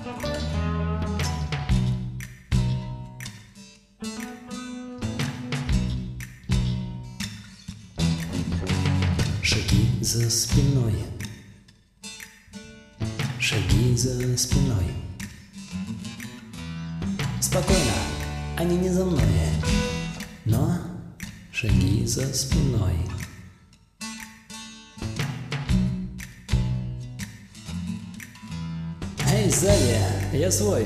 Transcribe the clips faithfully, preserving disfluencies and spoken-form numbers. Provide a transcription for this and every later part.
Шаги за спиной, шаги за спиной. Спокойно, они не за мной, но шаги за спиной. Эй, сзади, я свой.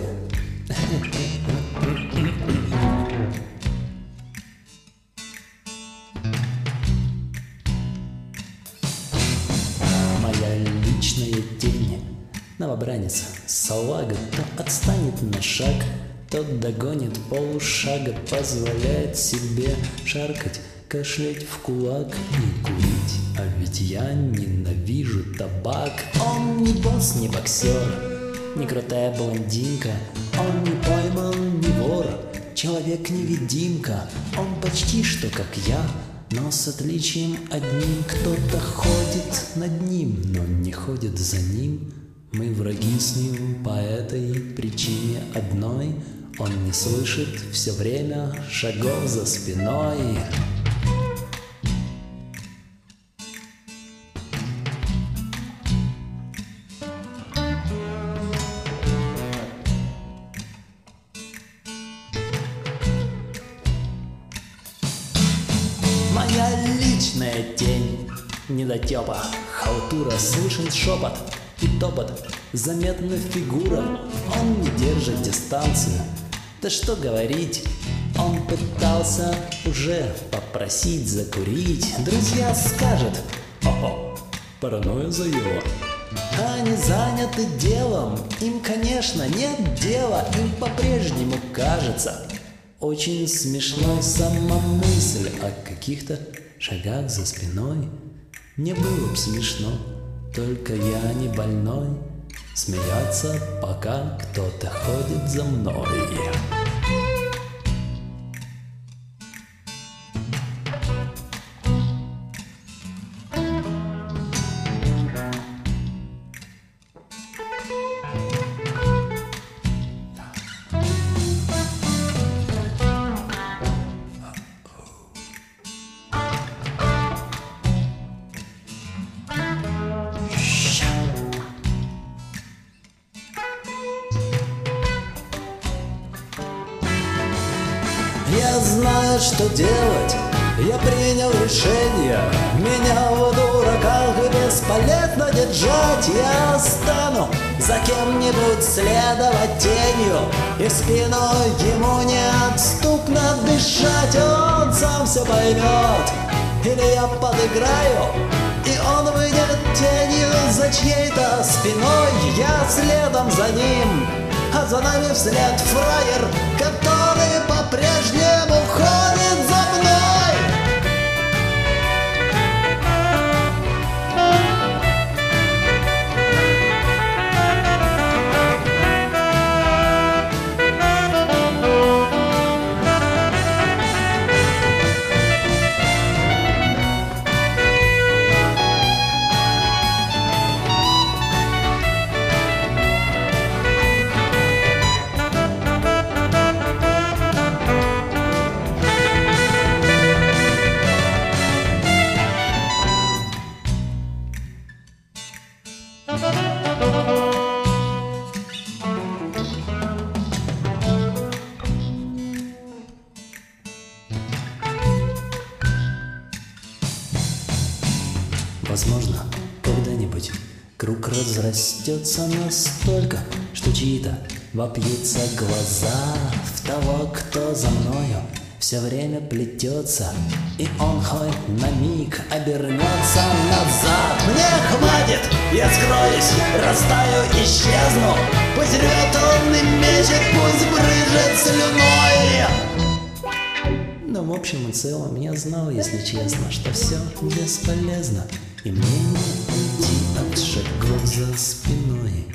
Моя личная тень, новобранец, салага, то отстанет на шаг, тот догонит полушага, позволяет себе шаркать, кашлять в кулак и курить. А ведь я ненавижу табак. Он не босс, не боксер, не крутая блондинка, он не пойман, не вор, человек-невидимка. Он почти что как я, но с отличием одним: кто-то ходит над ним, но не ходит за ним. Мы враги с ним по этой причине одной: он не слышит все время шагов за спиной. Моя личная тень, недотепа, халтура, слышен шепот и топот, заметна фигура. Он не держит дистанцию, да что говорить, он пытался уже попросить закурить. Друзья скажут: о-о, паранойя заела. Они заняты делом, им, конечно, нет дела, им по-прежнему кажется очень смешной сама мысль о каких-то шагах за спиной. Мне было б смешно, только я не больной, смеяться, пока кто-то ходит за мной. Я знаю, что делать, я принял решение. Меня в дураках бесполезно держать. Я стану за кем-нибудь следовать тенью, и в спину ему неотступно дышать. Он сам все поймет, или я подыграю, и он выйдет тенью за чьей-то спиной. Я следом за ним, а за нами вслед фраер, который по-прежнему ходит за мной. Возможно, когда-нибудь круг разрастется настолько, что чьи-то вопьются глаза в того, кто за мною все время плетется, и он хоть на миг обернется назад. Мне хватит, я скроюсь, растаю, исчезну. Пусть рвет он и мечет, пусть брызжет слюной. Но в общем и целом я знал, если честно, что все бесполезно, и мне не уйти от шагов за спиной.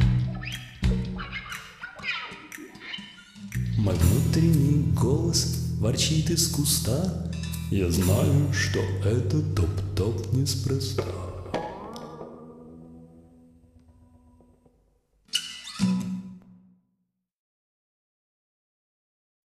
Мой внутренний голос ворчит из куста. Я знаю, что это топ-топ неспроста.